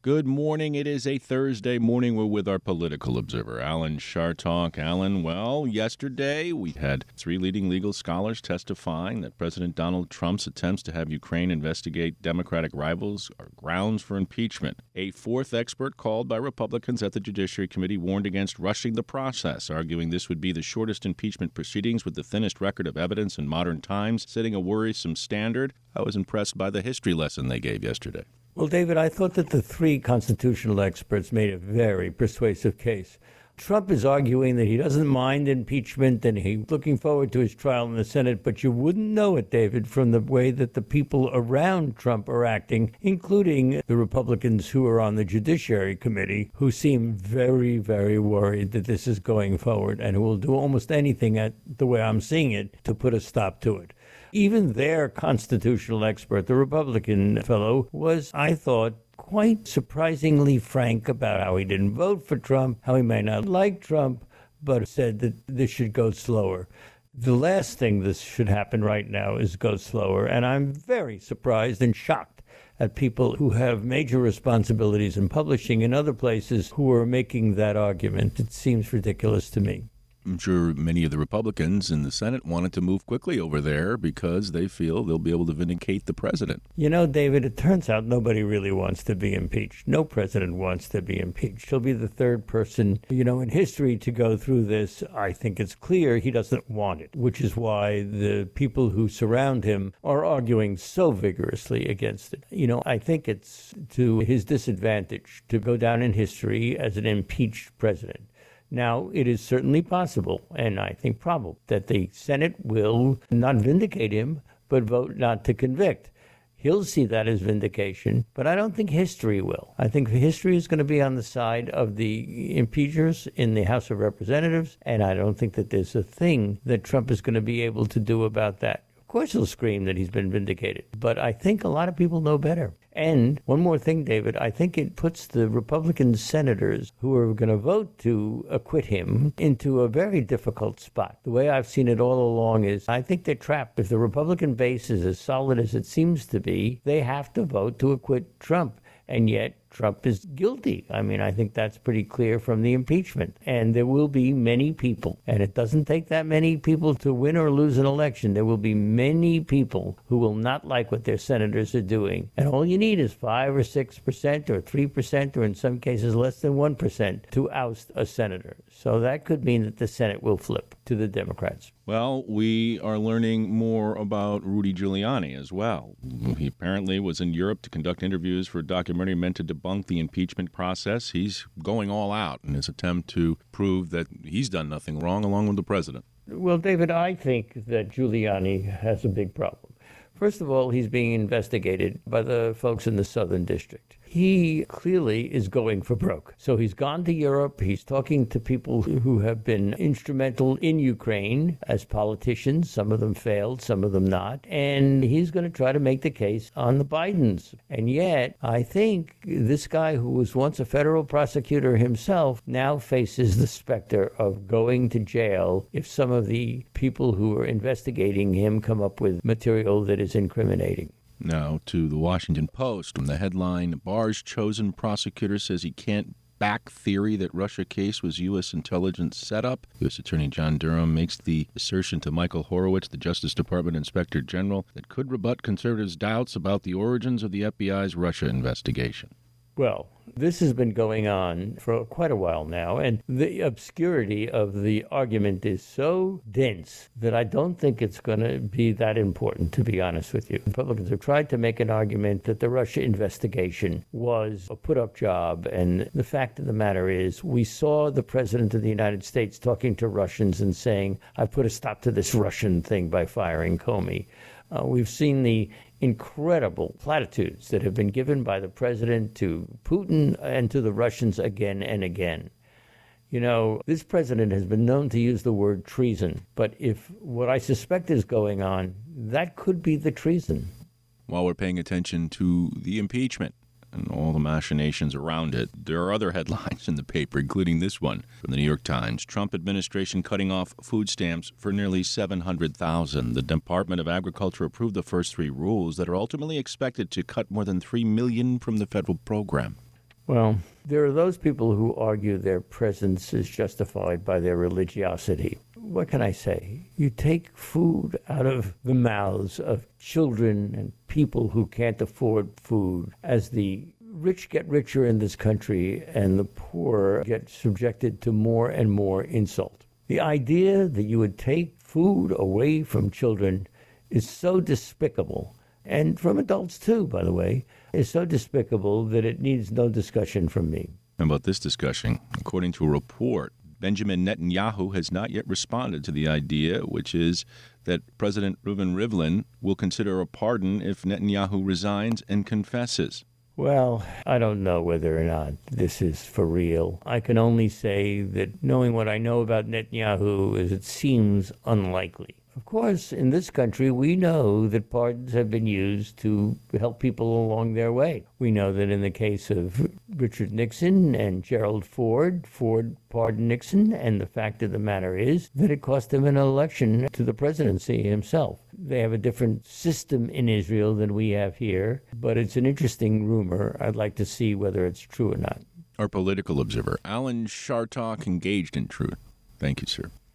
Good morning. It is a Thursday morning. We're with our political observer, Alan Chartock. Alan, well, yesterday we had three leading legal scholars testifying that President Donald Trump's attempts to have Ukraine investigate Democratic rivals are grounds for impeachment. A fourth expert called by Republicans at the Judiciary Committee warned against rushing the process, arguing this would be the shortest impeachment proceedings with the thinnest record of evidence in modern times, setting a worrisome standard. I was impressed by the history lesson they gave yesterday. Well, David, I thought that the three constitutional experts made a very persuasive case. Trump is arguing that he doesn't mind impeachment and he's looking forward to his trial in the Senate, but you wouldn't know it, David, from the way that the people around Trump are acting, including the Republicans who are on the Judiciary Committee, who seem very, very worried that this is going forward and who will do almost anything, at the way I'm seeing it, to put a stop to it. Even their constitutional expert, the Republican fellow, was, I thought, quite surprisingly frank about how he didn't vote for Trump, how he may not like Trump, but said that this should go slower. The last thing this should happen right now is go slower, and I'm very surprised and shocked at people who have major responsibilities in publishing in other places who are making that argument. It seems ridiculous to me. I'm sure many of the Republicans in the Senate wanted to move quickly over there because they feel they'll be able to vindicate the president. You know, David, it turns out nobody really wants to be impeached. No president wants to be impeached. He'll be the third person, in history to go through this. I think it's clear he doesn't want it, which is why the people who surround him are arguing so vigorously against it. I think it's to his disadvantage to go down in history as an impeached president. Now, it is certainly possible, and I think probable, that the Senate will not vindicate him, but vote not to convict. He'll see that as vindication, but I don't think history will. I think history is going to be on the side of the impeachers in the House of Representatives, and I don't think that there's a thing that Trump is going to be able to do about that. Of course he'll scream that he's been vindicated, but I think a lot of people know better. And one more thing, David, I think it puts the Republican senators who are going to vote to acquit him into a very difficult spot. The way I've seen it all along is I think they're trapped. If the Republican base is as solid as it seems to be, they have to vote to acquit Trump. And yet Trump is guilty. I think that's pretty clear from the impeachment. And there will be many people, and it doesn't take that many people to win or lose an election. There will be many people who will not like what their senators are doing. And all you need is 5 or 6% or 3% or in some cases less than 1% to oust a senator. So that could mean that the Senate will flip to the Democrats. Well, we are learning more about Rudy Giuliani as well. He apparently was in Europe to conduct interviews for a documentary meant to debunk the impeachment process. He's going all out in his attempt to prove that he's done nothing wrong along with the president. Well, David, I think that Giuliani has a big problem. First of all, he's being investigated by the folks in the Southern District. He clearly is going for broke. So he's gone to Europe. He's talking to people who have been instrumental in Ukraine as politicians. Some of them failed, some of them not. And he's going to try to make the case on the Bidens. And yet, I think this guy who was once a federal prosecutor himself now faces the specter of going to jail if some of the people who are investigating him come up with material that is incriminating. Now to the Washington Post. The headline, Barr's chosen prosecutor says he can't back theory that Russia case was U.S. intelligence setup. U.S. Attorney John Durham makes the assertion to Michael Horowitz, the Justice Department Inspector General, that could rebut conservatives' doubts about the origins of the FBI's Russia investigation. Well, this has been going on for quite a while now, and the obscurity of the argument is so dense that I don't think it's going to be that important, to be honest with you. Republicans have tried to make an argument that the Russia investigation was a put-up job, and the fact of the matter is we saw the President of the United States talking to Russians and saying, I've put a stop to this Russian thing by firing Comey. We've seen the incredible platitudes that have been given by the president to Putin and to the Russians again and again. This president has been known to use the word treason, but if what I suspect is going on, that could be the treason. While we're paying attention to the impeachment and all the machinations around it, there are other headlines in the paper, including this one from the New York Times. Trump administration cutting off food stamps for nearly 700,000. The Department of Agriculture approved the first 3 rules that are ultimately expected to cut more than $3 million from the federal program. Well, there are those people who argue their presence is justified by their religiosity. What can I say? You take food out of the mouths of children and people who can't afford food as the rich get richer in this country and the poor get subjected to more and more insult. The idea that you would take food away from children is so despicable, and from adults too, by the way, is so despicable that it needs no discussion from me. How about this discussion? According to a report, Benjamin Netanyahu has not yet responded to the idea, which is that President Reuven Rivlin will consider a pardon if Netanyahu resigns and confesses. Well, I don't know whether or not this is for real. I can only say that knowing what I know about Netanyahu is it seems unlikely. Of course, in this country, we know that pardons have been used to help people along their way. We know that in the case of Richard Nixon and Gerald Ford, Ford pardoned Nixon, and the fact of the matter is that it cost him an election to the presidency himself. They have a different system in Israel than we have here, but it's an interesting rumor. I'd like to see whether it's true or not. Our political observer, Alan Chartock, engaged in truth. Thank you, sir.